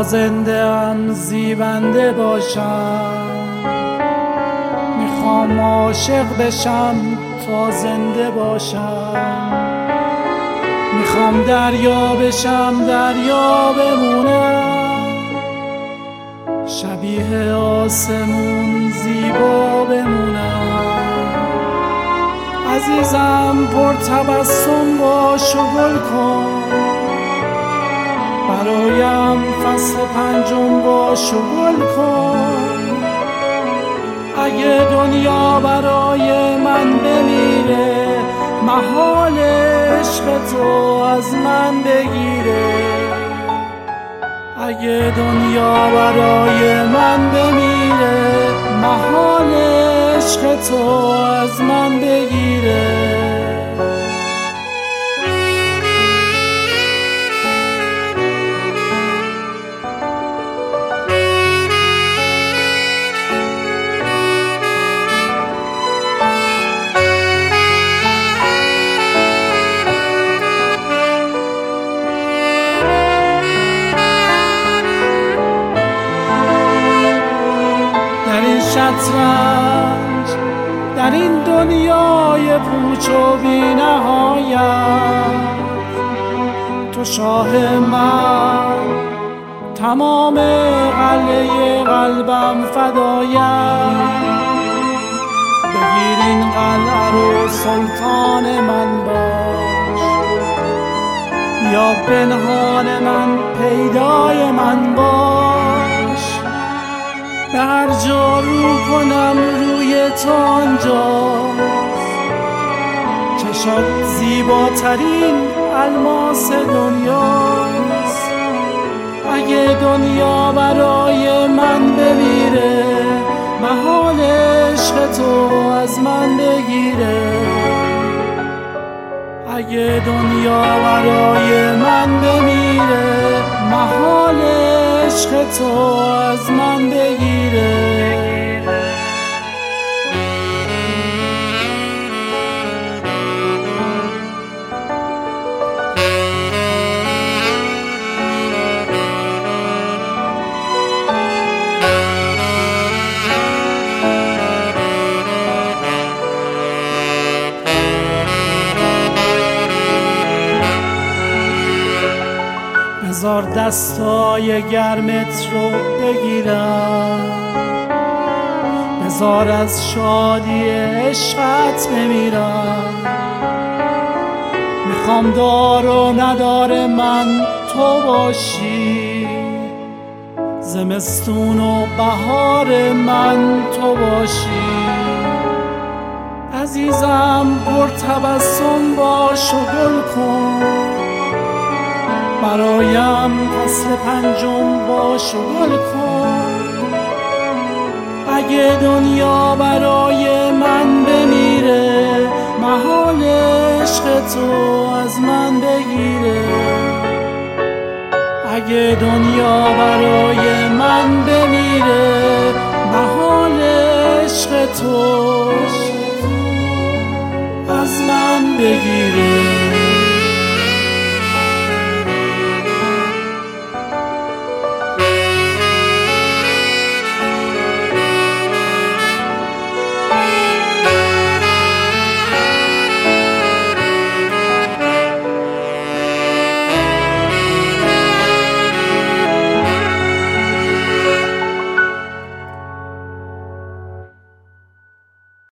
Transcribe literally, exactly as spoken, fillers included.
زنده ام زیبنده باشم، میخوام عاشق بشم تا زنده باشم، میخوام دریا بشم دریا بمونم، شبیه آسمون زیبا بمونم. عزیزم پر تبسم باش و گل کن، برایم فصل پنجم باش و گل کن. اگه دنیا برای من بمیره، محال عشق تو از من بگیره. اگه دنیا برای من بمیره، محال عشق تو از من بگیره. شطرنج در این دنیای پوچ و بی نهایت، تو شاه من، تمام قلعه قلبم فدایت. بگیر این قلعه رو سلطان من باش، یا پنهان من پیدای من باش. به هر جا رو کنم روی تو آنجاست، چشات زیباترین الماس دنیاست. اگه دنیا برای من بمیره، محال عشق تو از من بگیره. اگه دنیا برای من بمیره، محال عشق تو از من بگیره. بذار دستای گرمت رو بگیرم، بذار از شادی عشقت بمیرم. میخوام دار و ندار من تو باشی، زمستون و بهار من تو باشی. عزیزم پر تبسم باش و گل کن، برایم فصل پنجم باش و گل کن. اگه دنیا برای من بمیره، محال عشق تو از من بگیره. اگه دنیا برای من بمیره، محال عشق تو